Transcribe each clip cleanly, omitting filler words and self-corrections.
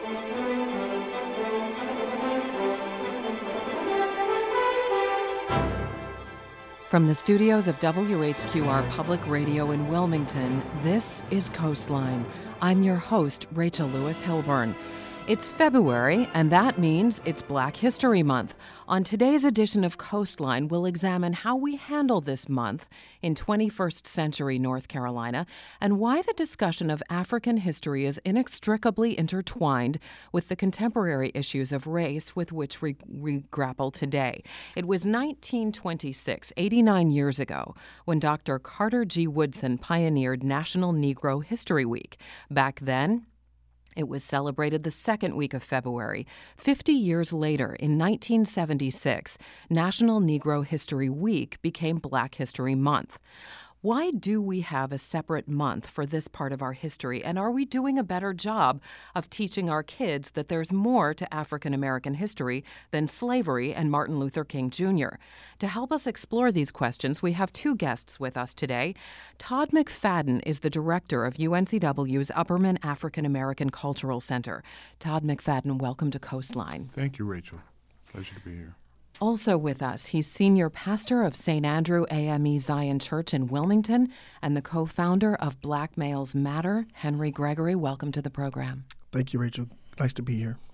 From the studios of WHQR Public Radio in Wilmington, this is Coastline. I'm your host, Rachel Lewis Hilburn. It's February, and that means it's Black History Month. On today's edition of Coastline, we'll examine how we handle this month in 21st century North Carolina and why the discussion of African history is inextricably intertwined with the contemporary issues of race with which we grapple today. It was 1926, 89 years ago, when Dr. Carter G. Woodson pioneered National Negro History Week. Back then, it was celebrated the second week of February. 50 years later, in 1976, National Negro History Week became Black History Month. Why do we have a separate month for this part of our history, and are we doing a better job of teaching our kids that there's more to African American history than slavery and Martin Luther King Jr.? To help us explore these questions, we have two guests with us today. Todd McFadden is the director of UNCW's Upperman African American Cultural Center. Todd McFadden, welcome to Coastline. Thank you, Rachel. Pleasure to be here. Also with us, he's senior pastor of St. Andrew AME Zion Church in Wilmington and the co-founder of Black Males Matter. Henry Gregory, welcome to the program. Thank you, Rachel. Nice to be here.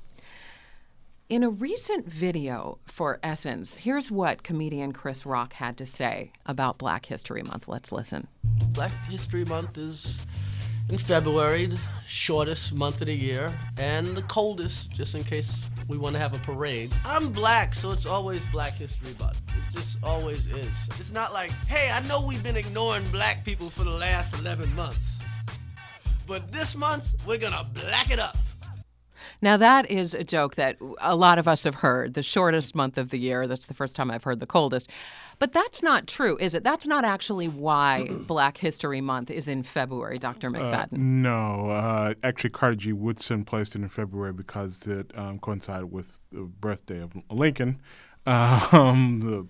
In a recent video for Essence, here's what comedian Chris Rock had to say about Black History Month. Let's listen. Black History Month is in February, the shortest month of the year, and the coldest, just in case we want to have a parade. I'm black, so it's always Black History Month. It just always is. It's not like, hey, I know we've been ignoring black people for the last 11 months, but this month, we're gonna black it up. Now, that is a joke that a lot of us have heard, the shortest month of the year. That's the first time I've heard the coldest. But that's not true, is it? That's not actually why Black History Month is in February, Dr. McFadden. No. Actually, Carter G. Woodson placed it in February because it coincided with the birthday of Lincoln, person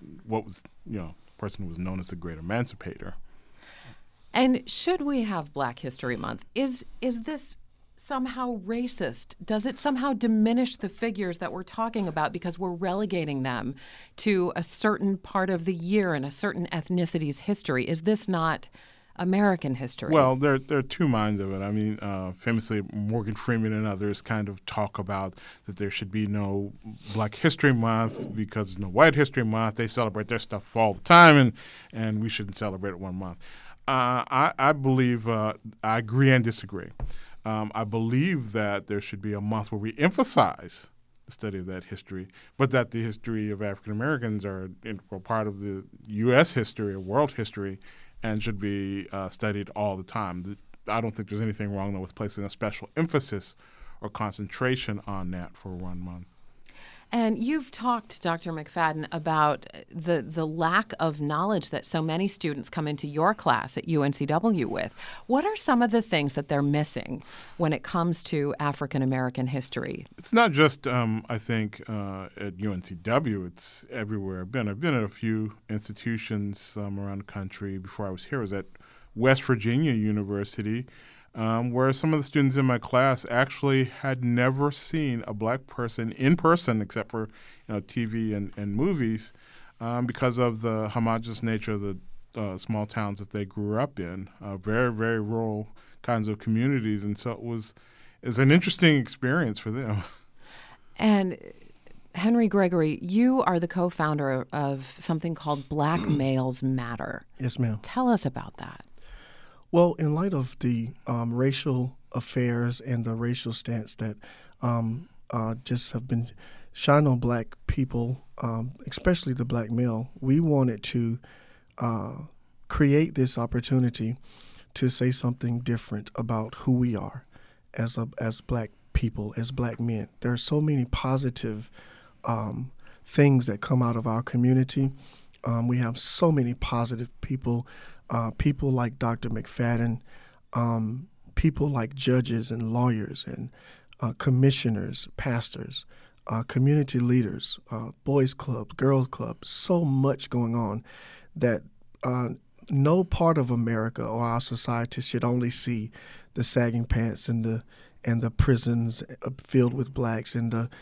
who was known as the Great Emancipator. And should we have Black History Month? Is this somehow racist? Does it somehow diminish the figures that we're talking about because we're relegating them to a certain part of the year and a certain ethnicity's history? Is this not American history? Well, there are two minds of it. I mean, famously, Morgan Freeman and others kind of talk about that there should be no Black History Month because there's no White History Month. They celebrate their stuff all the time, and we shouldn't celebrate it one month. I believe I agree and disagree. I believe that there should be a month where we emphasize the study of that history, but that the history of African Americans are an integral part of the U.S. history or world history and should be studied all the time. I don't think there's anything wrong, though, with placing a special emphasis or concentration on that for 1 month. And you've talked, Dr. McFadden, about the lack of knowledge that so many students come into your class at UNCW with. What are some of the things that they're missing when it comes to African American history? It's not just, I think, at UNCW. It's everywhere I've been. I've been at a few institutions around the country. Before I was here, I was at West Virginia University, where some of the students in my class actually had never seen a black person in person except for TV and movies because of the homogenous nature of the small towns that they grew up in, very, very rural kinds of communities. And so it's an interesting experience for them. And Henry Gregory, you are the co-founder of something called Black Males Matter. Yes, ma'am. Tell us about that. Well, in light of the racial affairs and the racial stance that just have been shined on black people, especially the black male, we wanted to create this opportunity to say something different about who we are as black people, as black men. There are so many positive things that come out of our community. We have so many positive people. People like Dr. McFadden, people like judges and lawyers and commissioners, pastors, community leaders, boys clubs, girls clubs, so much going on that no part of America or our society should only see the sagging pants and and the prisons filled with blacks, and the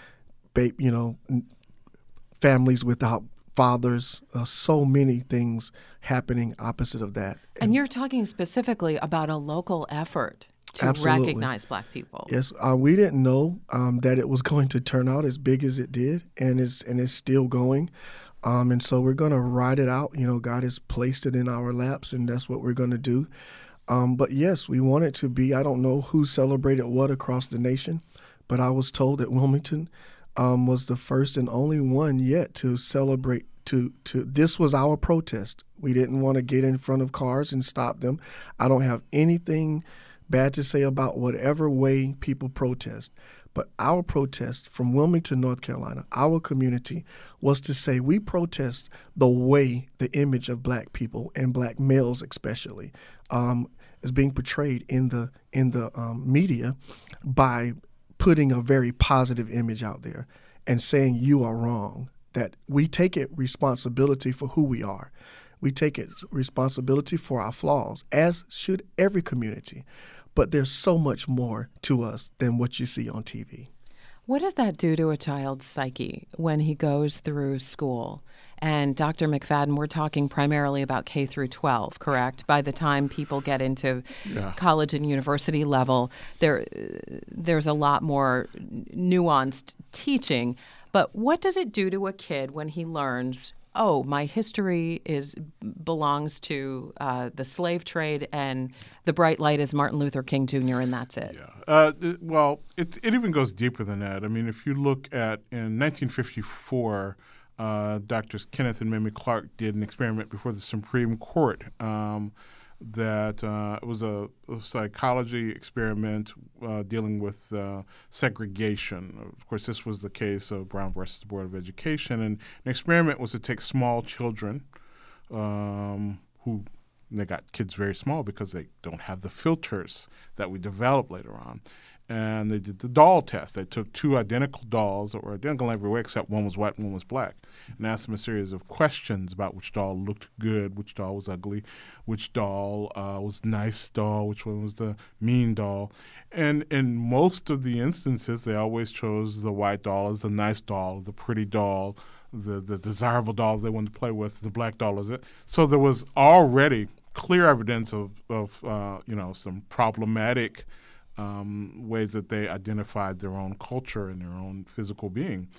families without fathers, so many things happening opposite of that. And you're talking specifically about a local effort to Absolutely. recognize black people. Yes, we didn't know that it was going to turn out as big as it did, and it's still going. And so we're going to ride it out. God has placed it in our laps, and that's what we're going to do. But yes, we want it to be, I don't know who celebrated what across the nation, but I was told that Wilmington was the first and only one yet to celebrate. This was our protest. We didn't want to get in front of cars and stop them. I don't have anything bad to say about whatever way people protest. But our protest from Wilmington, North Carolina, our community, was to say we protest the way the image of black people and black males especially is being portrayed in the media by putting a very positive image out there and saying you are wrong, that we take it responsibility for who we are. We take it responsibility for our flaws, as should every community. But there's so much more to us than what you see on TV. What does that do to a child's psyche when he goes through school? And Dr. McFadden, we're talking primarily about K through 12, correct? By the time people get into college and university level, there's a lot more nuanced teaching. But what does it do to a kid when he learns, oh, my history belongs to the slave trade, and the bright light is Martin Luther King Jr., and that's it? Yeah. Well, it even goes deeper than that. I mean, if you look at, in 1954, Drs. Kenneth and Mamie Clark did an experiment before the Supreme Court that it was a psychology experiment dealing with segregation. Of course, this was the case of Brown versus the Board of Education. And an experiment was to take small children who they got kids very small because they don't have the filters that we develop later on. And they did the doll test. They took two identical dolls that were identical in every way except one was white and one was black, and asked them a series of questions about which doll looked good, which doll was ugly, which doll was nice doll, which one was the mean doll. And in most of the instances, they always chose the white doll as the nice doll, the pretty doll, the desirable doll they wanted to play with, the black doll as it. So there was already clear evidence of some problematic ways that they identified their own culture and their own physical being.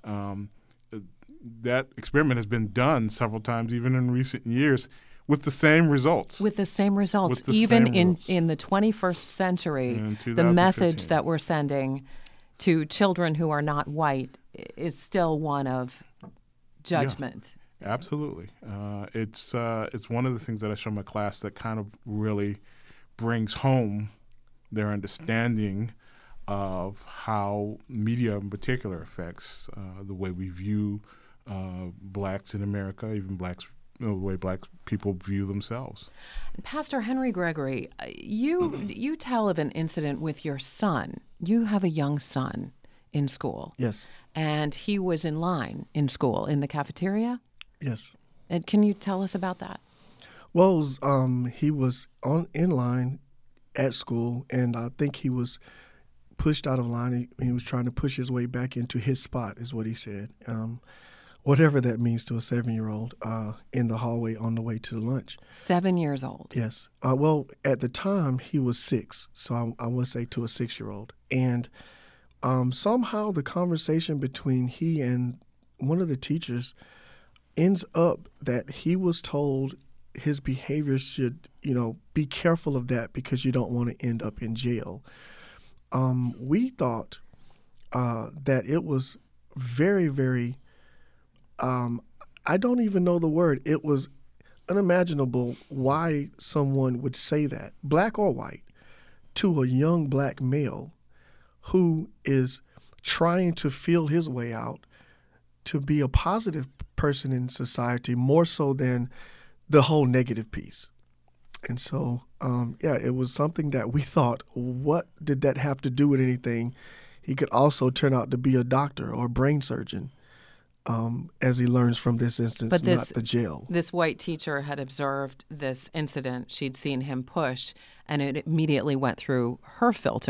That experiment has been done several times, even in recent years, with the same results. With the same results. Even in the 21st century, the message that we're sending to children who are not white is still one of judgment. Yeah, absolutely. It's one of the things that I show my class that kind of really brings home their understanding of how media in particular affects the way we view blacks in America, even the way black people view themselves. Pastor Henry Gregory, you tell of an incident with your son. You have a young son in school. Yes. And he was in line in school, in the cafeteria? Yes. And can you tell us about that? Well, he was in line at school, and I think he was pushed out of line. He was trying to push his way back into his spot, is what he said. Whatever that means to a 7-year-old in the hallway on the way to lunch. 7 years old. Yes. Well, at the time, he was 6, so I would say to a 6-year-old. And somehow the conversation between he and one of the teachers ends up that he was told his behavior should, be careful of that because you don't want to end up in jail. We thought that it was very, very, I don't even know the word. It was unimaginable why someone would say that, black or white, to a young black male who is trying to feel his way out to be a positive person in society more so than the whole negative piece. And so, it was something that we thought, what did that have to do with anything? He could also turn out to be a doctor or a brain surgeon, as he learns from this instance, but not the jail. This white teacher had observed this incident. She'd seen him push, and it immediately went through her filter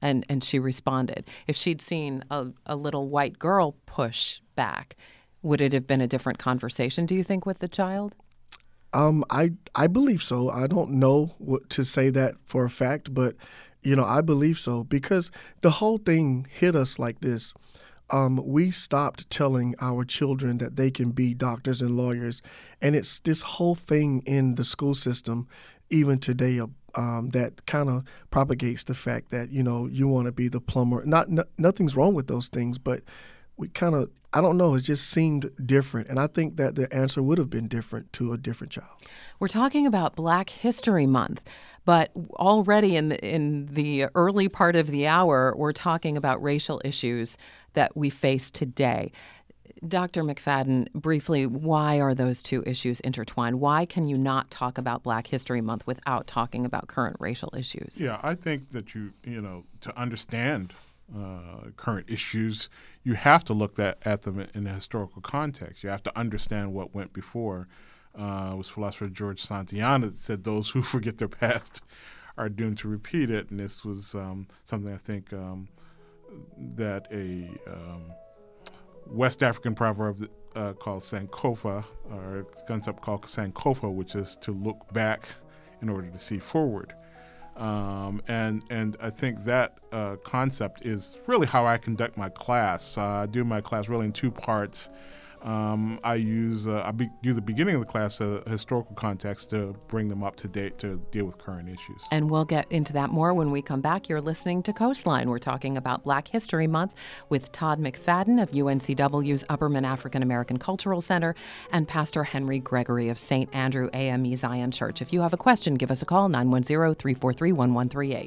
and she responded. If she'd seen a little white girl push back, would it have been a different conversation, do you think, with the child? I believe so. I don't know what to say that for a fact, but I believe so, because the whole thing hit us like this. We stopped telling our children that they can be doctors and lawyers, and it's this whole thing in the school system, even today, that kind of propagates the fact that you want to be the plumber. Nothing's wrong with those things, but we kind of, I don't know, it just seemed different. And I think that the answer would have been different to a different child. We're talking about Black History Month, but already in the early part of the hour, we're talking about racial issues that we face today. Dr. McFadden, briefly, why are those two issues intertwined? Why can you not talk about Black History Month without talking about current racial issues? Yeah, I think that to understand current issues, you have to look at them in a historical context. You have to understand what went before. It was philosopher George Santayana that said those who forget their past are doomed to repeat it. And this was something I think that a West African proverb called Sankofa, or a concept called Sankofa, which is to look back in order to see forward. And I think that concept is really how I conduct my class. I do my class really in two parts. I do the beginning of the class a historical context to bring them up to date to deal with current issues. And we'll get into that more when we come back. You're listening to Coastline. We're talking about Black History Month with Todd McFadden of UNCW's Upperman African American Cultural Center and Pastor Henry Gregory of St. Andrew AME Zion Church. If you have a question, give us a call, 910-343-1138.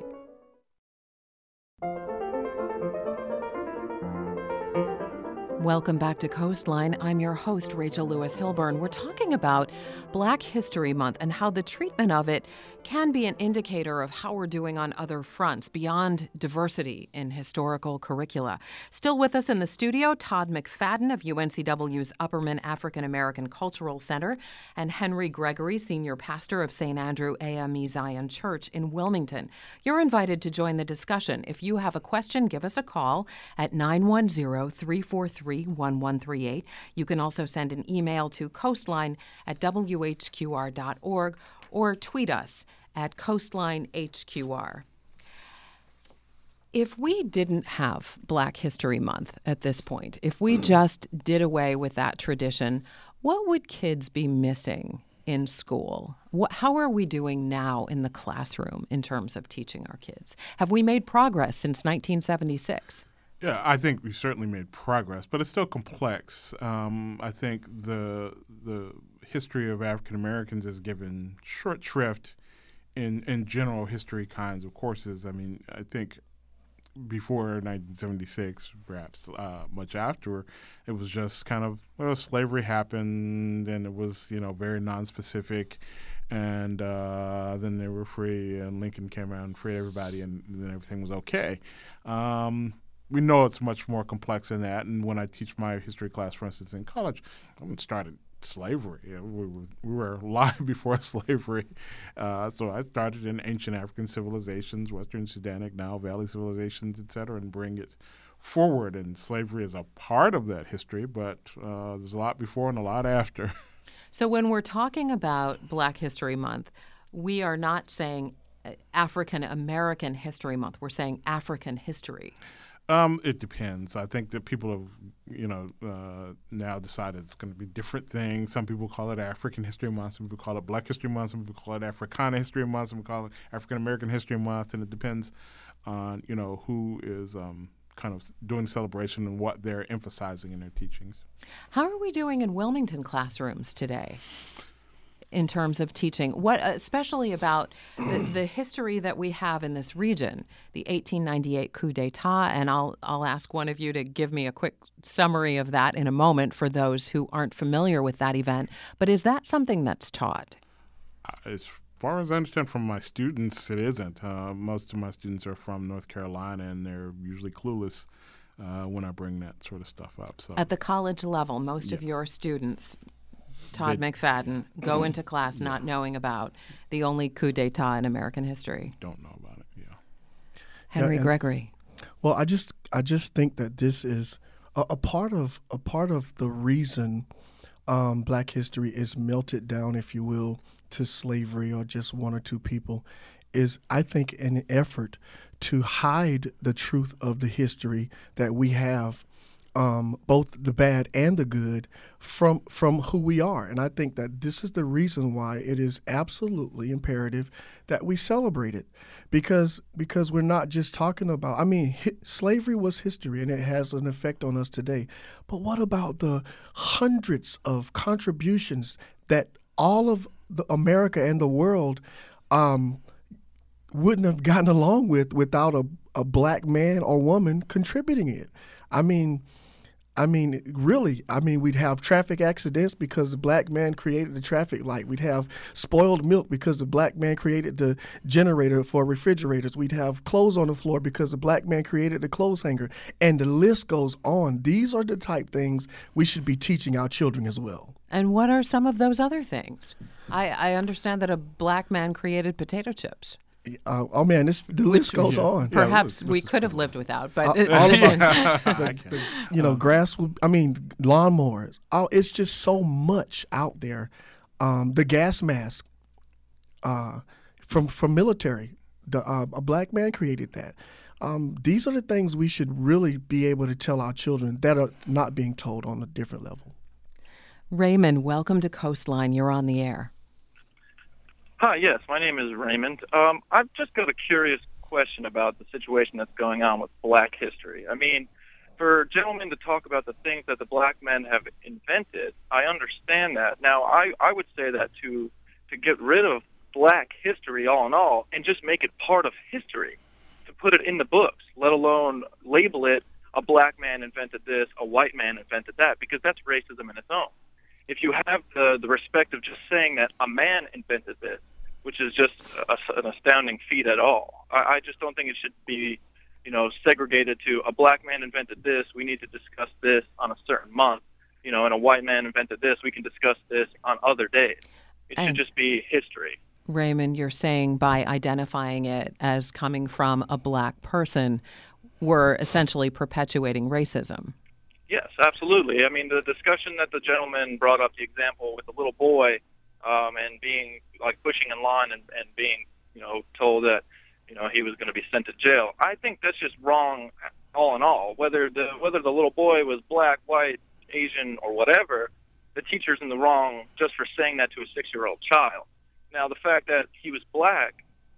Welcome back to Coastline. I'm your host, Rachel Lewis Hilburn. We're talking about Black History Month and how the treatment of it can be an indicator of how we're doing on other fronts beyond diversity in historical curricula. Still with us in the studio, Todd McFadden of UNCW's Upperman African American Cultural Center and Henry Gregory, senior pastor of St. Andrew AME Zion Church in Wilmington. You're invited to join the discussion. If you have a question, give us a call at 910-343-1138. You can also send an email to coastline@whqr.org or tweet us at coastlinehqr. If we didn't have Black History Month at this point, if we just did away with that tradition, what would kids be missing in school? How are we doing now in the classroom in terms of teaching our kids? Have we made progress since 1976? Yeah, I think we certainly made progress, but it's still complex. I think the history of African Americans is given short shrift in general history kinds of courses. I mean, I think before 1976, perhaps much after, it was just kind of, slavery happened, and it was, very nonspecific, and then they were free, and Lincoln came around and freed everybody, and then everything was okay. We know it's much more complex than that, and when I teach my history class, for instance, in college, I haven't started slavery. We were alive before slavery. So I started in ancient African civilizations, Western Sudanic, Nile Valley civilizations, et cetera, and bring it forward. And slavery is a part of that history, but there's a lot before and a lot after. So when we're talking about Black History Month, we are not saying African American History Month. We're saying African history. It depends. I think that people have, now decided it's going to be different things. Some people call it African History Month. Some people call it Black History Month. Some people call it Africana History Month. Some people call it African American History Month. And it depends on, who is kind of doing the celebration and what they're emphasizing in their teachings. How are we doing in Wilmington classrooms today in terms of teaching? What, especially about the history that we have in this region, the 1898 coup d'etat, and I'll ask one of you to give me a quick summary of that in a moment for those who aren't familiar with that event. But is that something that's taught? As far as I understand from my students, it isn't. Most of my students are from North Carolina, and they're usually clueless when I bring that sort of stuff up. So at the college level, most of your students, Todd McFadden, go into class not knowing about the only coup d'etat in American history. Don't know about it, yeah. Henry Gregory. Well, I just think that this is a part of the reason Black history is melted down, if you will, to slavery or just one or two people, is I think an effort to hide the truth of the history that we have, both the bad and the good, from who we are. And I think that this is the reason why it is absolutely imperative that we celebrate it, because we're not just talking about, I mean, slavery was history and it has an effect on us today. But what about the hundreds of contributions that all of America and the world wouldn't have gotten along without a black man or woman contributing it? I mean, really, we'd have traffic accidents because the black man created the traffic light. We'd have spoiled milk because the black man created the generator for refrigerators. We'd have clothes on the floor because the black man created the clothes hanger. And the list goes on. These are the type things we should be teaching our children as well. And what are some of those other things? I understand that a black man created potato chips. Oh man, the list goes on. Perhaps we could have lived without, but all of grass. Lawnmowers. It's just so much out there. The gas mask from military. A black man created that. These are the things we should really be able to tell our children that are not being told on a different level. Raymond, welcome to Coastline. You're on the air. Hi, yes, my name is Raymond. I've just got a curious question about the situation that's going on with Black history. I mean, for gentlemen to talk about the things that the black men have invented, I understand that. Now, I would say that to get rid of Black history all in all and just make it part of history, to put it in the books, let alone label it a black man invented this, a white man invented that, because that's racism in its own. If you have the respect of just saying that a man invented this, which is just an astounding feat at all, I just don't think it should be, segregated to a black man invented this, we need to discuss this on a certain month, and a white man invented this, we can discuss this on other days. It should just be history. Raymond, you're saying by identifying it as coming from a black person, we're essentially perpetuating racism. Yes, absolutely. I mean, the discussion that the gentleman brought up, the example with the little boy and being like pushing in line and being, told that, he was going to be sent to jail. I think that's just wrong all in all. Whether the little boy was black, white, Asian, or whatever, the teacher's in the wrong just for saying that to a 6-year-old child. Now, the fact that he was black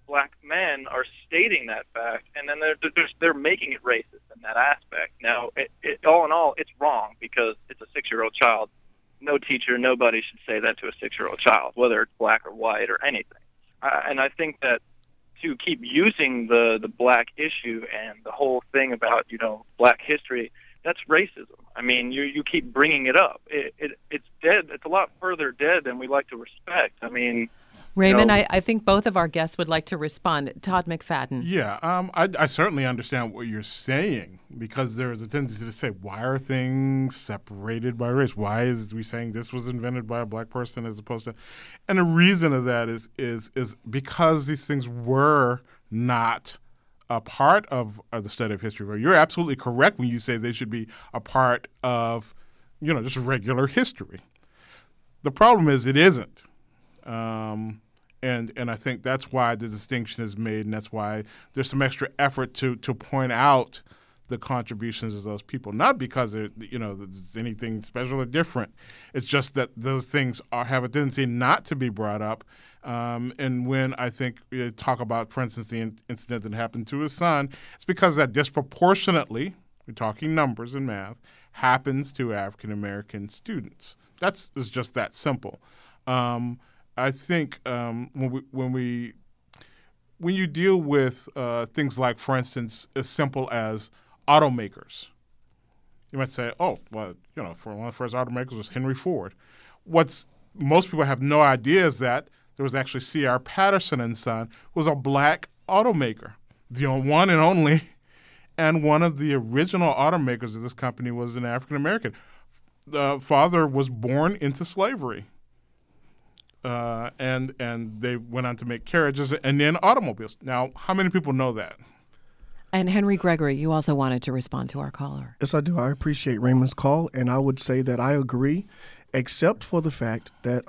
men are stating that fact, and then they're making it racist in that aspect. Now, all in all, it's wrong because it's a 6-year-old child. No teacher, nobody should say that to a 6-year-old child, whether it's black or white or anything. And I think that to keep using the black issue and the whole thing about, black history, that's racism. I mean, you keep bringing it up. It's dead. It's a lot further dead than we like to respect. I mean, Raymond, I think both of our guests would like to respond. Todd McFadden. Yeah, I certainly understand what you're saying, because there is a tendency to say, why are things separated by race? Why is we saying this was invented by a black person as opposed to... And the reason of that is because these things were not a part of the study of history. You're absolutely correct when you say they should be a part of, just regular history. The problem is it isn't. And I think that's why the distinction is made, and that's why there's some extra effort to point out the contributions of those people. Not because there's anything special or different. It's just that those things have a tendency not to be brought up. And when I think we talk about, for instance, the incident that happened to his son, it's because that disproportionately, we're talking numbers in math, happens to African American students. It's just that simple. I think when you deal with things like, for instance, as simple as automakers, you might say, for one of the first automakers was Henry Ford. What's most people have no idea is that there was actually C.R. Patterson and Son, who was a black automaker, the one and only, and one of the original automakers of this company was an African American. The father was born into slavery. And they went on to make carriages and then automobiles. Now, how many people know that? And Henry Gregory, you also wanted to respond to our caller. Yes, I do. I appreciate Raymond's call, and I would say that I agree, except for the fact that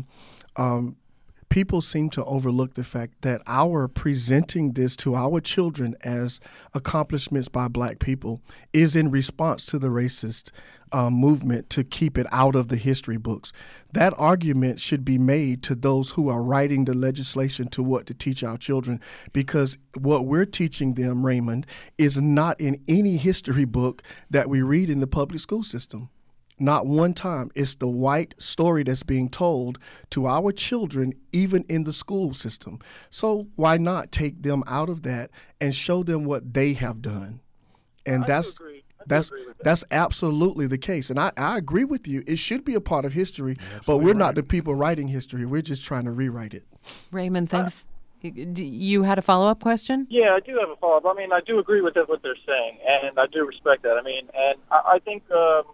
people seem to overlook the fact that our presenting this to our children as accomplishments by black people is in response to the racist movement to keep it out of the history books. That argument should be made to those who are writing the legislation to what to teach our children, because what we're teaching them, Raymond, is not in any history book that we read in the public school system. Not one time. It's the white story that's being told to our children, even in the school system. So why not take them out of that and show them what they have done? And that's absolutely the case. And I agree with you. It should be a part of history, but we're not the people writing history. We're just trying to rewrite it. Raymond, thanks. You had a follow-up question? Yeah, I do have a follow-up. I mean, I do agree with what they're saying, and I do respect that. I mean, and I think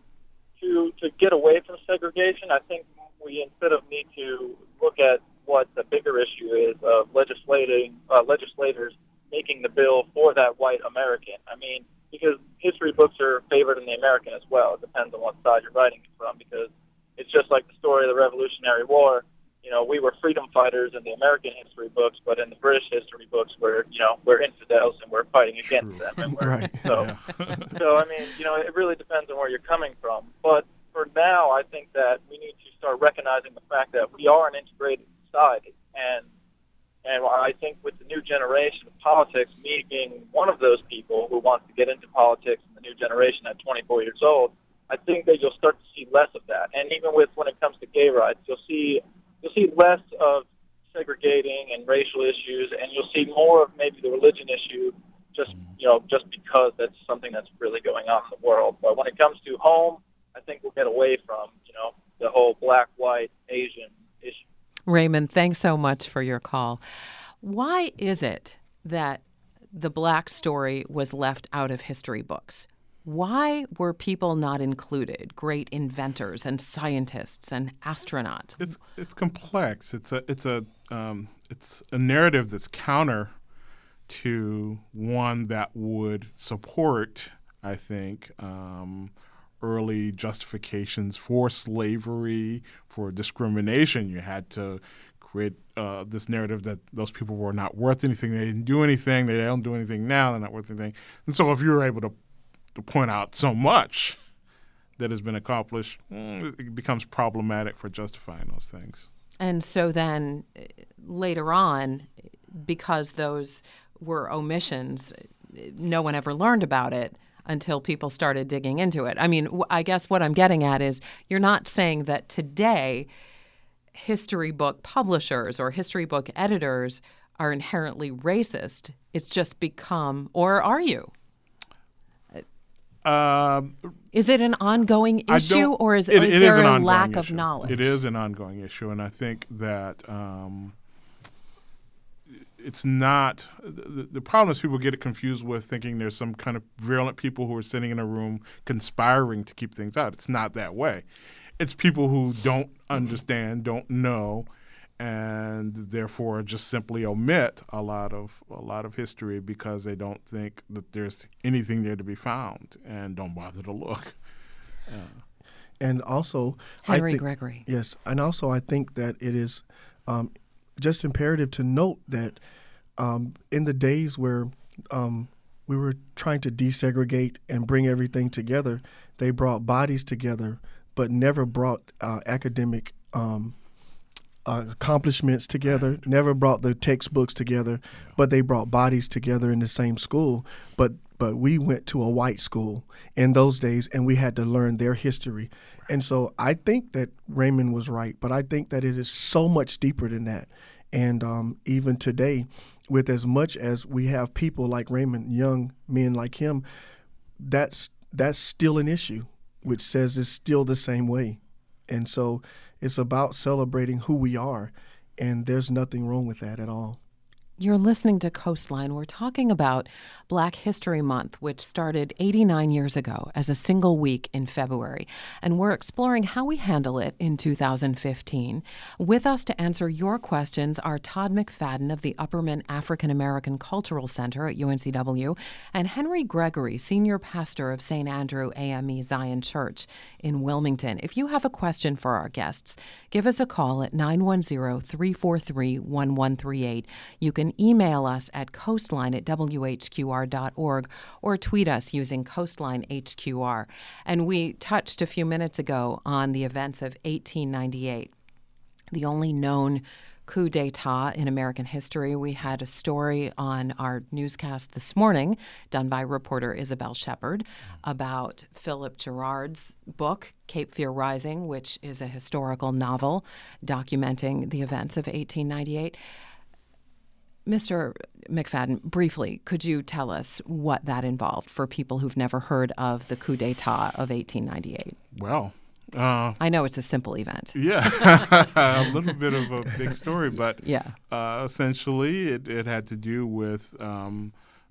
to get away from segregation, I think we instead of need to look at what the bigger issue is of legislators making the bill for that white American. I mean, because history books are favored in the American as well. It depends on what side you're writing it from, because it's just like the story of the Revolutionary War. You know, we were freedom fighters in the American history books, but in the British history books, we're infidels and we're fighting against them. And Right. So I mean, it really depends on where you're coming from. But for now, I think that we need to start recognizing the fact that we are an integrated society, and I think with the new generation of politics, me being one of those people who wants to get into politics in the new generation at 24 years old, I think that you'll start to see less of that. And even when it comes to gay rights, you'll see less of segregating and racial issues, and you'll see more of maybe the religion issue, just because that's something that's really going on in the world. But when it comes to home, I think we'll get away from the whole black, white, Asian issue. Raymond, thanks so much for your call. Why is it that the black story was left out of history books? Why were people not included? Great inventors and scientists and astronauts. It's complex. It's a narrative that's counter to one that would support, I think, early justifications for slavery, for discrimination. You had to create this narrative that those people were not worth anything. They didn't do anything. They don't do anything now. They're not worth anything. And so if you're able to point out so much that has been accomplished, it becomes problematic for justifying those things. And so then later on, because those were omissions, no one ever learned about it until people started digging into it. I mean, I guess what I'm getting at is you're not saying that today history book publishers or history book editors are inherently racist. It's just become, or are you? Is it an ongoing issue, or is there a lack of knowledge? It is an ongoing issue, and I think that it's not – the problem is people get it confused with thinking there's some kind of virulent people who are sitting in a room conspiring to keep things out. It's not that way. It's people who don't understand, don't know, and therefore just simply omit a lot of history because they don't think that there's anything there to be found and don't bother to look. And also, Henry Gregory. Yes, and also I think that it is just imperative to note that in the days where we were trying to desegregate and bring everything together, they brought bodies together, but never brought academic accomplishments together, never brought the textbooks together, but they brought bodies together in the same school. But we went to a white school in those days, and we had to learn their history. And so I think that Raymond was right, but I think that it is so much deeper than that. And even today, with as much as we have people like Raymond, young men like him, that's still an issue, which says it's still the same way. And so it's about celebrating who we are, and there's nothing wrong with that at all. You're listening to Coastline. We're talking about Black History Month, which started 89 years ago as a single week in February. And we're exploring how we handle it in 2015. With us to answer your questions are Todd McFadden of the Upperman African American Cultural Center at UNCW and Henry Gregory, senior pastor of St. Andrew AME Zion Church in Wilmington. If you have a question for our guests, give us a call at 910-343-1138. You can email us at coastline@whqr.org or tweet us using CoastlineHQR. And we touched a few minutes ago on the events of 1898, the only known coup d'etat in American history. We had a story on our newscast this morning done by reporter Isabel Shepard about Philip Gerard's book, Cape Fear Rising, which is a historical novel documenting the events of 1898. Mr. McFadden, briefly, could you tell us what that involved for people who've never heard of the coup d'etat of 1898? Well, I know it's a simple event. yeah, a little bit of a big story, but Yeah. Essentially it had to do with a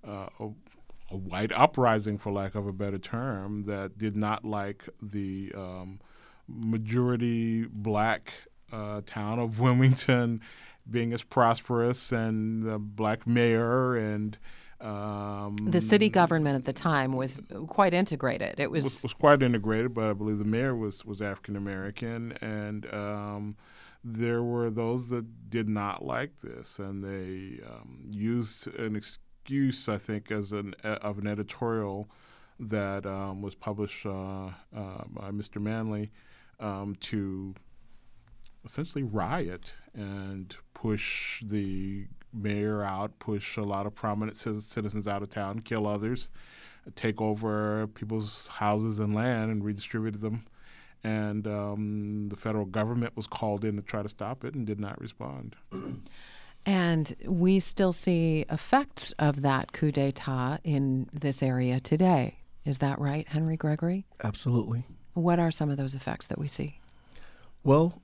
white uprising, for lack of a better term, that did not like the majority black town of Wilmington being as prosperous, and the black mayor and The city government at the time was quite integrated. It was quite integrated, but I believe the mayor was African American, and there were those that did not like this, and they used an excuse, I think, as an editorial that was published by Mr. Manley to essentially riot and push the mayor out, push a lot of prominent citizens out of town, kill others, take over people's houses and land and redistribute them. And the federal government was called in to try to stop it and did not respond. And we still see effects of that coup d'etat in this area today. Is that right, Henry Gregory? Absolutely. What are some of those effects that we see? Well,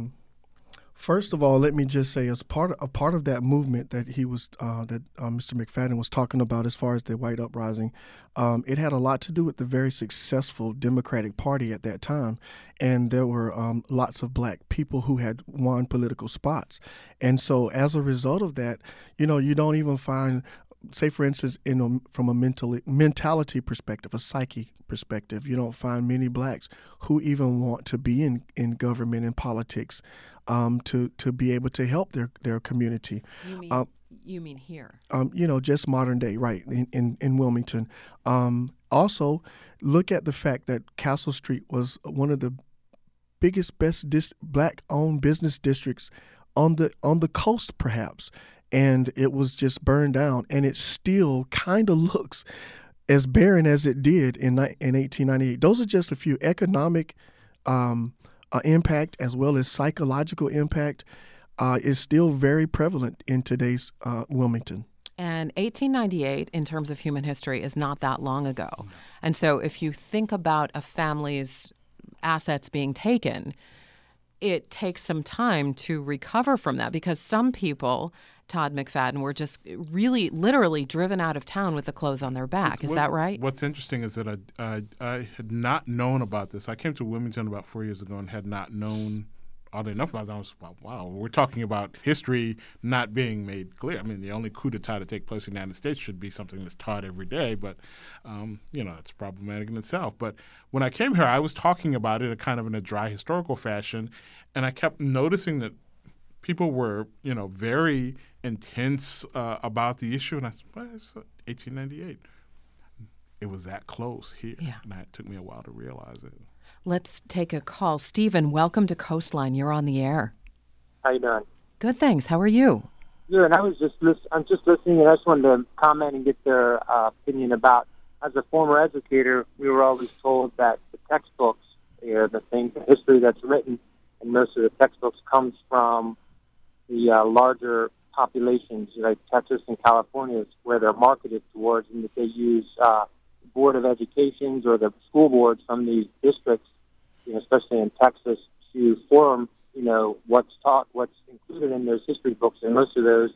first of all, let me just say, as part of that movement that Mr. McFadden was talking about, as far as the white uprising, it had a lot to do with the very successful Democratic Party at that time, and there were lots of black people who had won political spots, and so as a result of that, you don't even find, say for instance, from a mentality perspective, a psyche perspective, you don't find many blacks who even want to be in government and politics, to be able to help their community. You mean here? Just modern day, right, in Wilmington. Also, look at the fact that Castle Street was one of the biggest, best black-owned business districts on the coast, perhaps, and it was just burned down, and it still kind of looks as barren as it did in 1898. Those are just a few economic impact, as well as psychological impact, is still very prevalent in today's Wilmington. And 1898, in terms of human history, is not that long ago. And so if you think about a family's assets being taken, it takes some time to recover from that, because some people, Todd McFadden, were just really literally driven out of town with the clothes on their back. Is that right? What's interesting is that I had not known about this. I came to Wilmington about 4 years ago and had not known oddly enough about it. I was like, wow, we're talking about history not being made clear. I mean, the only coup d'etat to take place in the United States should be something that's taught every day, but, it's problematic in itself. But when I came here, I was talking about it in a dry historical fashion, and I kept noticing that people were, very intense about the issue, and I said, well, it's 1898. It was that close here, and it took me a while to realize it. Let's take a call. Stephen, welcome to Coastline. You're on the air. How you doing? Good, thanks. How are you? Good. I'm just listening, and I just wanted to comment and get their opinion about. As a former educator, we were always told that the textbooks, the history that's written, and most of the textbooks comes from the larger populations, like Texas and California, where they're marketed towards, and that they use Board of Educations or the school boards from these districts, especially in Texas, to form, what's taught, what's included in those history books, and most of those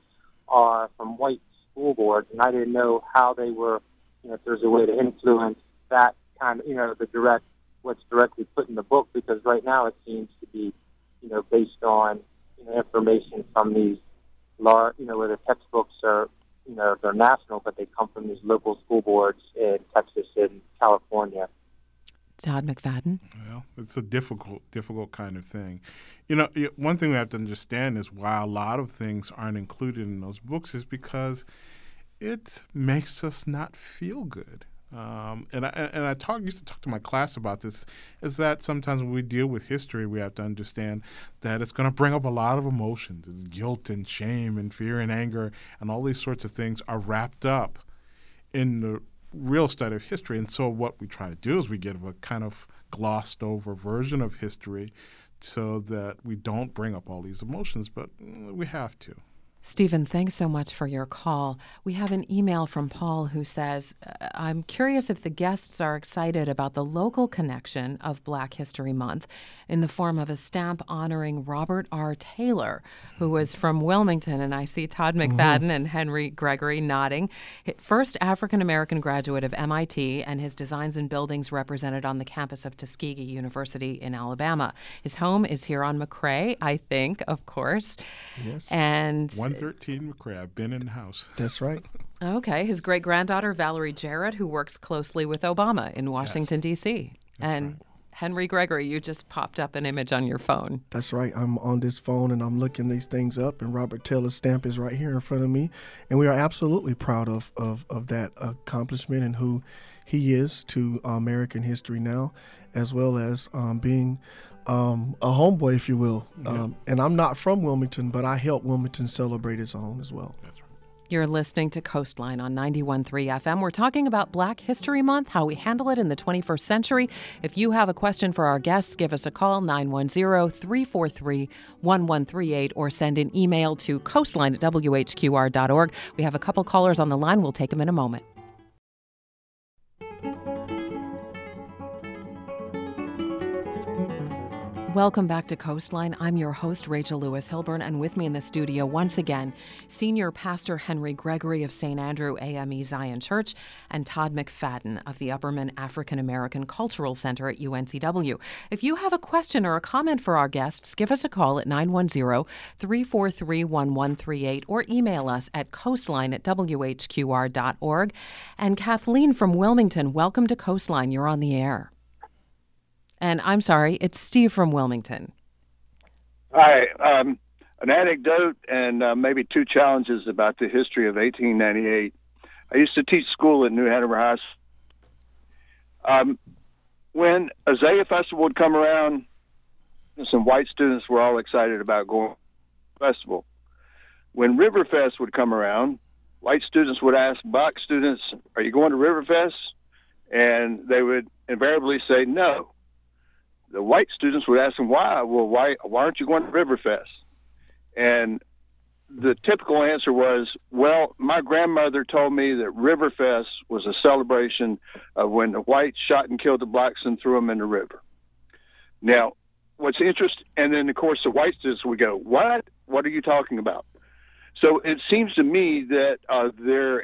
are from white school boards, and I didn't know how they were, if there's a way to influence that kind of, what's directly put in the book, because right now it seems to be, based on, information from these large, where the textbooks are, they're national, but they come from these local school boards in Texas and California. Todd McFadden? Well, it's a difficult kind of thing. One thing we have to understand is why a lot of things aren't included in those books is because it makes us not feel good. And I used to talk to my class about this, is that sometimes when we deal with history, we have to understand that it's going to bring up a lot of emotions. Guilt and shame and fear and anger and all these sorts of things are wrapped up in the real study of history. And so what we try to do is we give a kind of glossed over version of history so that we don't bring up all these emotions, but we have to. Stephen, thanks so much for your call. We have an email from Paul who says, I'm curious if the guests are excited about the local connection of Black History Month in the form of a stamp honoring Robert R. Taylor, who was from Wilmington. And I see Todd McFadden and Henry Gregory nodding. First African-American graduate of MIT, and his designs and buildings represented on the campus of Tuskegee University in Alabama. His home is here on McRae, I think, of course. Yes. And 113 McRae. I've been in the house. That's right. Okay. His great-granddaughter, Valerie Jarrett, who works closely with Obama in Washington, D.C. And right. Henry Gregory, you just popped up an image on your phone. That's right. I'm on this phone, and I'm looking these things up, and Robert Taylor's stamp is right here in front of me. And we are absolutely proud of that accomplishment and who he is to American history now, as well as being a homeboy, if you will. And I'm not from Wilmington, but I help Wilmington celebrate its own as well. That's right. You're listening to Coastline on 91.3 FM. We're talking about Black History Month, how we handle it in the 21st century. If you have a question for our guests, give us a call, 910-343-1138, or send an email to coastline@whqr.org. We have a couple callers on the line. We'll take them in a moment. Welcome back to Coastline. I'm your host, Rachel Lewis Hilburn, and with me in the studio once again, Senior Pastor Henry Gregory of St. Andrew AME Zion Church and Todd McFadden of the Upperman African American Cultural Center at UNCW. If you have a question or a comment for our guests, give us a call at 910-343-1138 or email us at coastline@whqr.org. And Kathleen from Wilmington, welcome to Coastline. You're on the air. And I'm sorry, it's Steve from Wilmington. Hi. An anecdote and maybe two challenges about the history of 1898. I used to teach school at New Hanover High School. When Azalea Festival would come around, some white students were all excited about going to the festival. When Riverfest would come around, white students would ask black students, "Are you going to Riverfest?" And they would invariably say no. The white students would ask them why. Well, why aren't you going to Riverfest? And the typical answer was, well, my grandmother told me that Riverfest was a celebration of when the whites shot and killed the blacks and threw them in the river. Now, what's interesting, and then, of course, the white students would go, what? What are you talking about? So it seems to me that there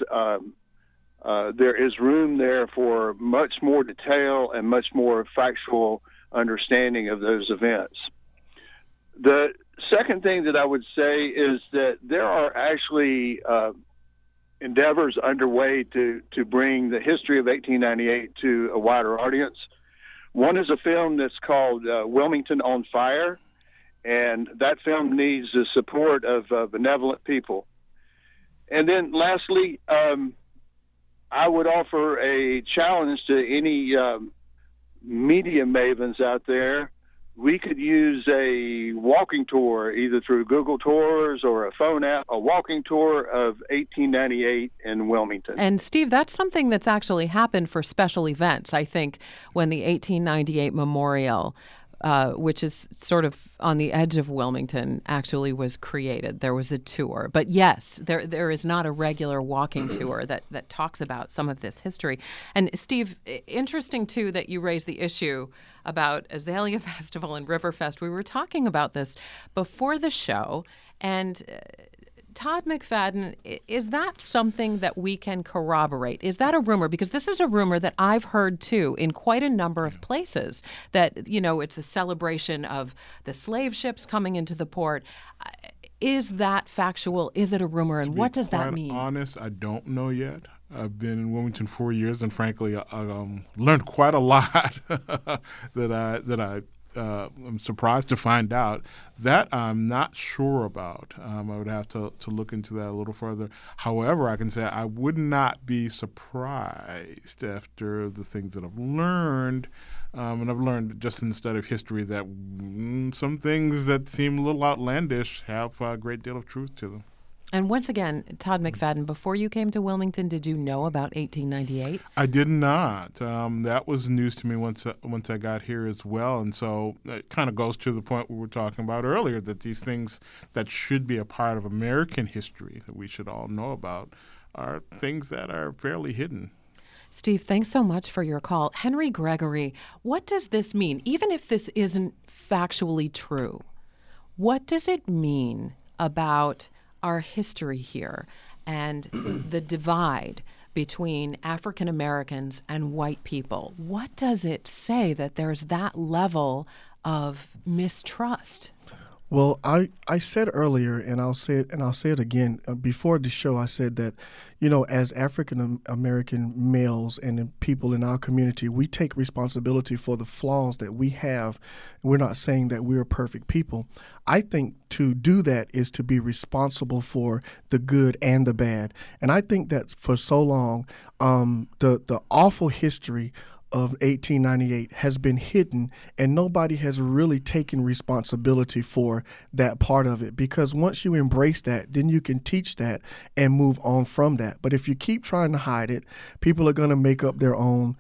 is room there for much more detail and much more factual understanding of those events. The second thing that I would say is that there are actually endeavors underway to bring the history of 1898 to a wider audience. One is a film that's called Wilmington on Fire, and that film needs the support of benevolent people. And then lastly, I would offer a challenge to any media mavens out there. We could use a walking tour, either through Google Tours or a phone app, a walking tour of 1898 in Wilmington. And Steve, that's something that's actually happened for special events. I think when the 1898 memorial, which is sort of on the edge of Wilmington, actually was created. There was a tour. But yes, there is not a regular walking tour that talks about some of this history. And Steve, interesting, too, that you raised the issue about Azalea Festival and Riverfest. We were talking about this before the show, and Todd McFadden, is that something that we can corroborate? Is that a rumor? Because this is a rumor that I've heard, too, in quite a number of places, that, you know, it's a celebration of the slave ships coming into the port. Is that factual? Is it a rumor? And what does that mean? To be quite honest, I don't know yet. I've been in Wilmington 4 years, and frankly, I learned quite a lot that I'm surprised to find out. That I'm not sure about. I would have to look into that a little further. However, I can say I would not be surprised after the things that I've learned. And I've learned just in the study of history that some things that seem a little outlandish have a great deal of truth to them. And once again, Todd McFadden, before you came to Wilmington, did you know about 1898? I did not. That was news to me once I got here as well. And so it kind of goes to the point we were talking about earlier, that these things that should be a part of American history that we should all know about are things that are fairly hidden. Steve, thanks so much for your call. Henry Gregory, what does this mean? Even if this isn't factually true, what does it mean about our history here and the divide between African Americans and white people? What does it say that there's that level of mistrust? Well, I said earlier, and I'll say it again. Before the show, I said that, you know, as African American males and people in our community, we take responsibility for the flaws that we have. We're not saying that we're perfect people. I think to do that is to be responsible for the good and the bad. And I think that for so long, the awful history of 1898 has been hidden, and nobody has really taken responsibility for that part of it, because once you embrace that, then you can teach that and move on from that. But if you keep trying to hide it, people are going to make up their own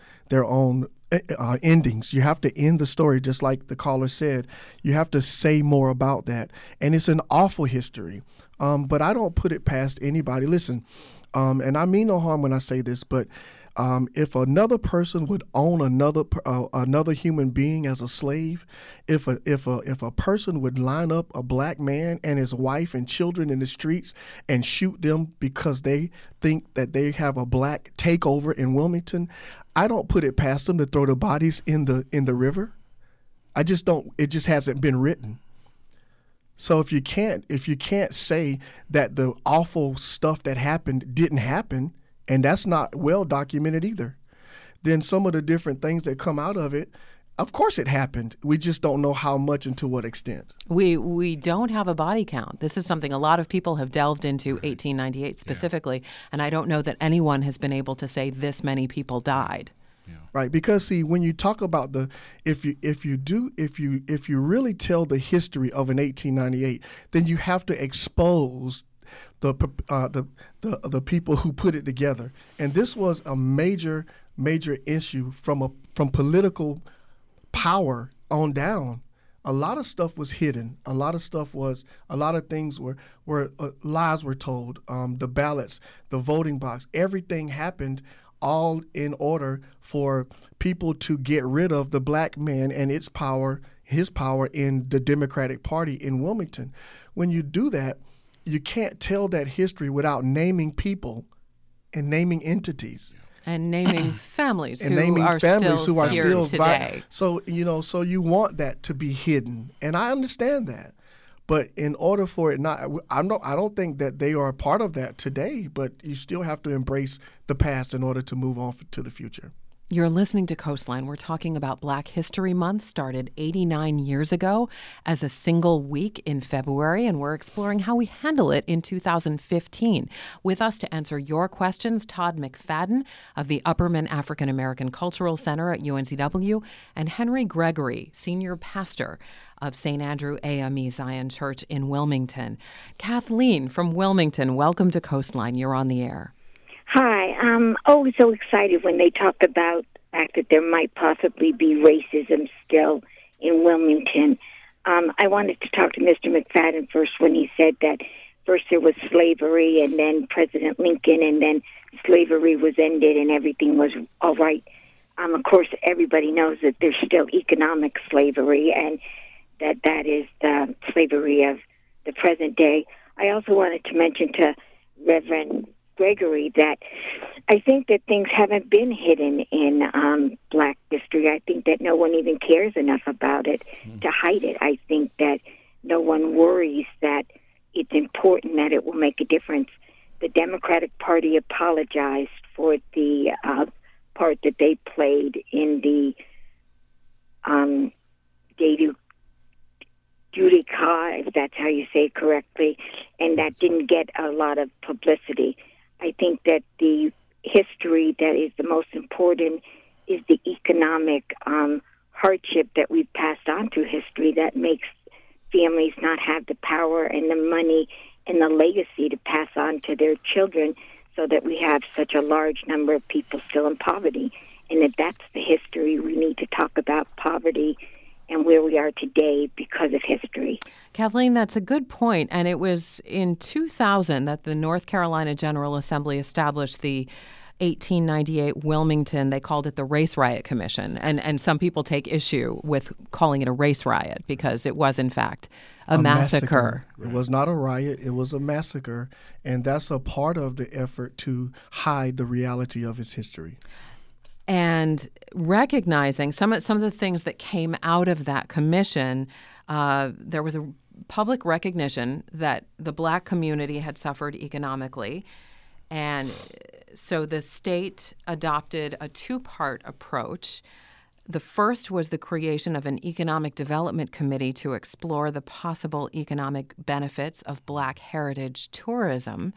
endings. You have to end the story, just like the caller said. You have to say more about that, and it's an awful history. But I don't put it past anybody. Listen, and I mean no harm when I say this, but if another person would own another human being as a slave, if a person would line up a black man and his wife and children in the streets and shoot them because they think that they have a black takeover in Wilmington, I don't put it past them to throw the bodies in the river. I just don't. It just hasn't been written. So if you can't say that the awful stuff that happened didn't happen, and that's not well documented either, then some of the different things that come out of it, of course it happened. We just don't know how much and to what extent. We don't have a body count. This is something a lot of people have delved into, 1898 specifically, and I don't know that anyone has been able to say this many people died. Yeah. Right, because see, when you talk about if you really tell the history of an 1898, then you have to expose the people who put it together, and this was a major issue from political power on down. A lot of stuff was hidden. A lot of things were lies were told. The ballots, the voting box, everything happened all in order for people to get rid of the black man and his power in the Democratic Party in Wilmington. When you do that, you can't tell that history without naming people and naming entities. And naming families and who naming are families still who are here still today. So you want that to be hidden, and I understand that. But in order for it I don't think that they are a part of that today. But you still have to embrace the past in order to move on to the future. You're listening to Coastline. We're talking about Black History Month, started 89 years ago as a single week in February, and we're exploring how we handle it in 2015. With us to answer your questions, Todd McFadden of the Upperman African American Cultural Center at UNCW, and Henry Gregory, senior pastor of St. Andrew AME Zion Church in Wilmington. Kathleen from Wilmington, welcome to Coastline. You're on the air. Hi, I'm always so excited when they talk about the fact that there might possibly be racism still in Wilmington. I wanted to talk to Mr. McFadden first when he said that first there was slavery and then President Lincoln and then slavery was ended and everything was all right. Of course, everybody knows that there's still economic slavery and that is the slavery of the present day. I also wanted to mention to Reverend Gregory that I think that things haven't been hidden in Black history. I think that no one even cares enough about it to hide it. I think that no one worries that it's important, that it will make a difference. The Democratic Party apologized for the part that they played in the Judica, if that's how you say it correctly, and that didn't get a lot of publicity. I think that the history that is the most important is the economic hardship that we've passed on through history that makes families not have the power and the money and the legacy to pass on to their children, so that we have such a large number of people still in poverty. And if that's the history, we need to talk about poverty and where we are today because of history. Kathleen, that's a good point. And it was in 2000 that the North Carolina General Assembly established the 1898 Wilmington, they called it the Race Riot Commission. And some people take issue with calling it a race riot because it was, in fact, a massacre. It was not a riot. It was a massacre. And that's a part of the effort to hide the reality of its history. And recognizing some of the things that came out of that commission, there was a public recognition that the Black community had suffered economically. And so the state adopted a two-part approach. The first was the creation of an economic development committee to explore the possible economic benefits of Black heritage tourism.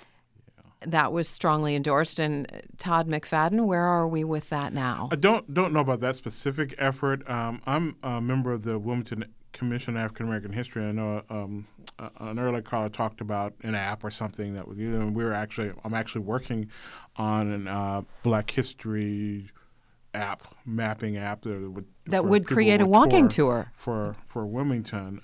That was strongly endorsed. And Todd McFadden, where are we with that now? I don't know about that specific effort. I'm a member of the Wilmington Commission on African American History. I know an earlier caller talked about an app or something that would. I'm actually working on a Black History mapping app that would create a walking tour for Wilmington.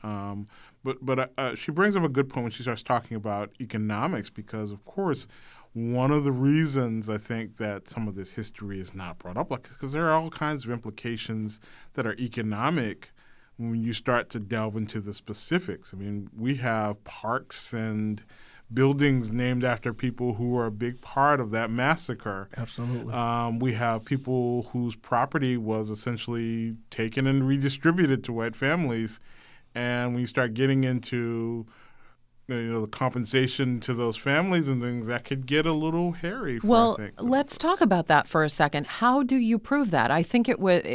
But she brings up a good point when she starts talking about economics, because of course one of the reasons I think that some of this history is not brought up, because there are all kinds of implications that are economic when you start to delve into the specifics. I mean, we have parks and buildings named after people who were a big part of that massacre. Absolutely. We have people whose property was essentially taken and redistributed to white families. And when you start getting into the compensation to those families and things, that could get a little hairy. Let's talk about that for a second. How do you prove that? I think it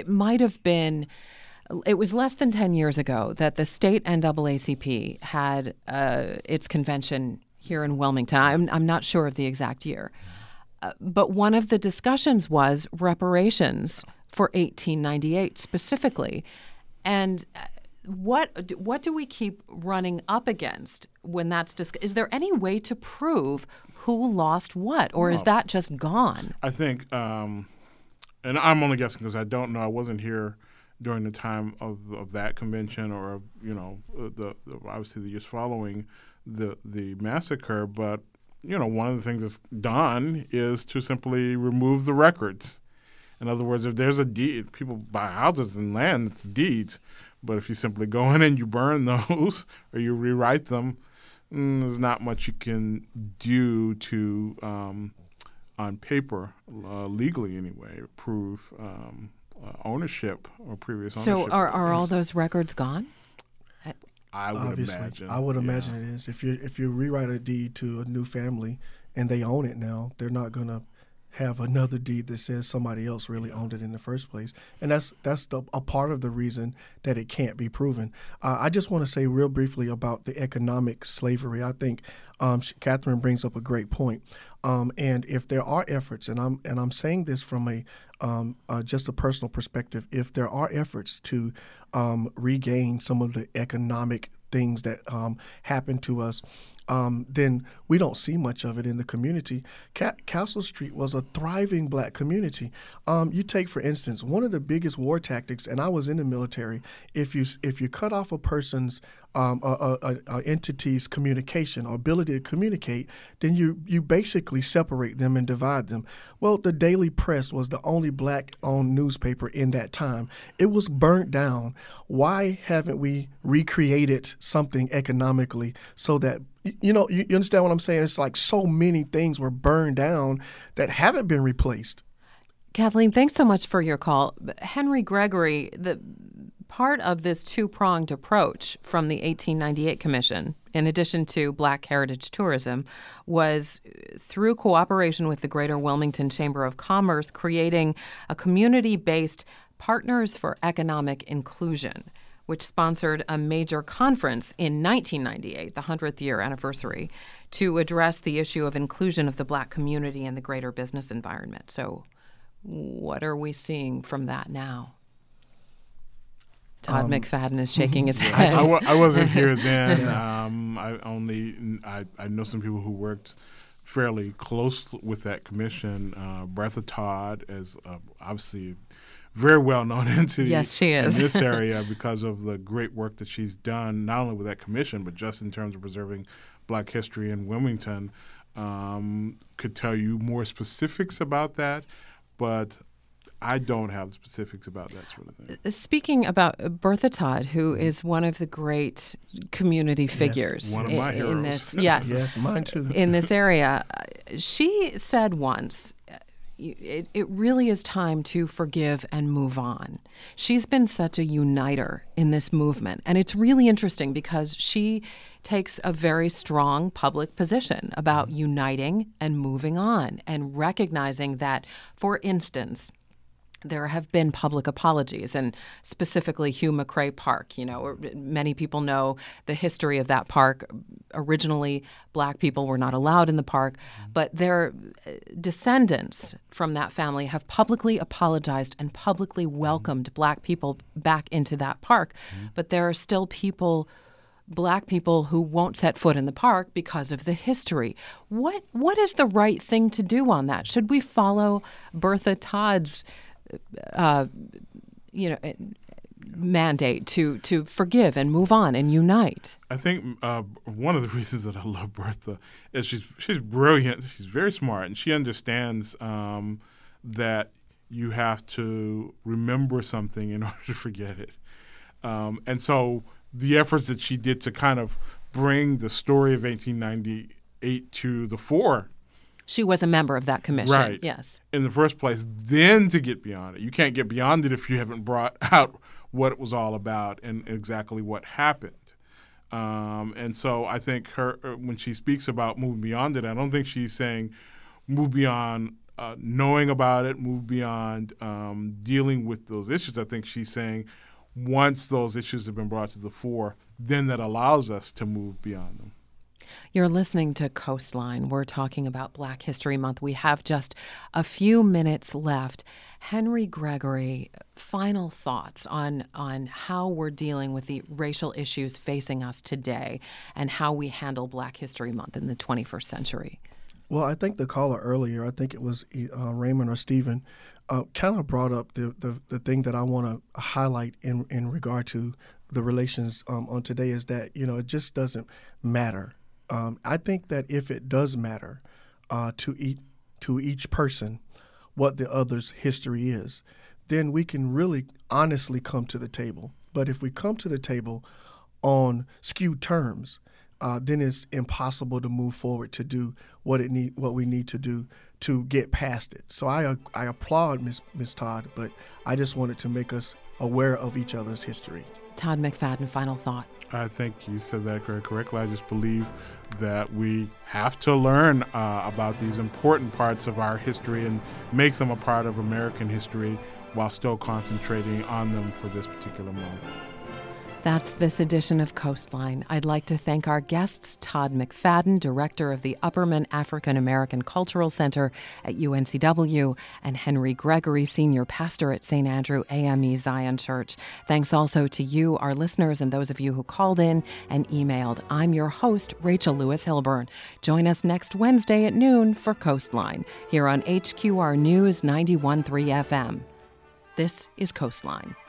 was less than 10 years ago that the state NAACP had its convention here in Wilmington. I'm not sure of the exact year. But one of the discussions was reparations for 1898 specifically. And what do we keep running up against when that's discussed? Is there any way to prove who lost what, or is that just gone? I think, and I'm only guessing because I don't know. I wasn't here during the time of that convention, or the obviously the years following the massacre. But one of the things that's done is to simply remove the records. In other words, if there's a deed, people buy houses and land, it's deeds. But if you simply go in and you burn those or you rewrite them, there's not much you can do to, on paper, legally anyway, prove ownership or previous ownership. So are all those records gone? I would imagine. I would imagine it is. If you rewrite a deed to a new family and they own it now, they're not going to have another deed that says somebody else really owned it in the first place. And that's a part of the reason that it can't be proven. I just want to say real briefly about the economic slavery. I think Catherine brings up a great point. And if there are efforts, and I'm saying this from just a personal perspective, if there are efforts to regain some of the economic things that happened to us, then we don't see much of it in the community. Castle Street was a thriving Black community. You take, for instance, one of the biggest war tactics, and I was in the military. If you cut off a person's entity's communication or ability to communicate, then you basically separate them and divide them. Well, the Daily Press was the only Black-owned newspaper in that time. It was burnt down. Why haven't we recreated something economically so that you understand what I'm saying? It's like so many things were burned down that haven't been replaced. Kathleen, thanks so much for your call. Henry Gregory, the part of this two-pronged approach from the 1898 Commission, in addition to Black Heritage Tourism, was through cooperation with the Greater Wilmington Chamber of Commerce, creating a community-based Partners for Economic Inclusion, which sponsored a major conference in 1998, the 100th year anniversary, to address the issue of inclusion of the Black community in the greater business environment. So what are we seeing from that now? Todd McFadden is shaking his head. I wasn't here then. I know some people who worked fairly close with that commission. Bertha Todd is obviously very well-known entity yes, she is. in this area because of the great work that she's done, not only with that commission, but just in terms of preserving Black history in Wilmington. Could tell you more specifics about that, but I don't have the specifics about that sort of thing. Speaking about Bertha Todd, who is one of the great community figures one of my in heroes. this, yes, Yes, mine too. in this area, she said once, it really is time to forgive and move on. She's been such a uniter in this movement. And it's really interesting because she takes a very strong public position about uniting and moving on and recognizing that, for instance, there have been public apologies, and specifically Hugh McCrae Park. Many people know the history of that park. Originally, Black people were not allowed in the park, but their descendants from that family have publicly apologized and publicly welcomed Black people back into that park. But there are still Black people who won't set foot in the park because of the history. What is the right thing to do on that? Should we follow Bertha Todd's mandate to forgive and move on and unite? I think one of the reasons that I love Bertha is she's brilliant. She's very smart, and she understands that you have to remember something in order to forget it. And so the efforts that she did to kind of bring the story of 1898 to the fore. She was a member of that commission, right, yes. in the first place, then to get beyond it. You can't get beyond it if you haven't brought out what it was all about and exactly what happened. And so I think when she speaks about moving beyond it, I don't think she's saying move beyond knowing about it, move beyond dealing with those issues. I think she's saying once those issues have been brought to the fore, then that allows us to move beyond them. You're listening to Coastline. We're talking about Black History Month. We have just a few minutes left. Henry Gregory, final thoughts on how we're dealing with the racial issues facing us today and how we handle Black History Month in the 21st century. Well, I think the caller earlier, I think it was Raymond or Stephen, kind of brought up the thing that I want to highlight in regard to the relations on today is that, it just doesn't matter. I think that if it does matter to each person what the other's history is, then we can really honestly come to the table. But if we come to the table on skewed terms, then it's impossible to move forward to do what we need to do to get past it. So I applaud Ms. Todd, but I just wanted to make us aware of each other's history. Todd McFadden, final thought. I think you said that very correctly. I just believe that we have to learn about these important parts of our history and make them a part of American history while still concentrating on them for this particular month. That's this edition of Coastline. I'd like to thank our guests, Todd McFadden, director of the Upperman African American Cultural Center at UNCW, and Henry Gregory, senior pastor at St. Andrew AME Zion Church. Thanks also to you, our listeners, and those of you who called in and emailed. I'm your host, Rachel Lewis Hilburn. Join us next Wednesday at noon for Coastline, here on HQR News 91.3 FM. This is Coastline.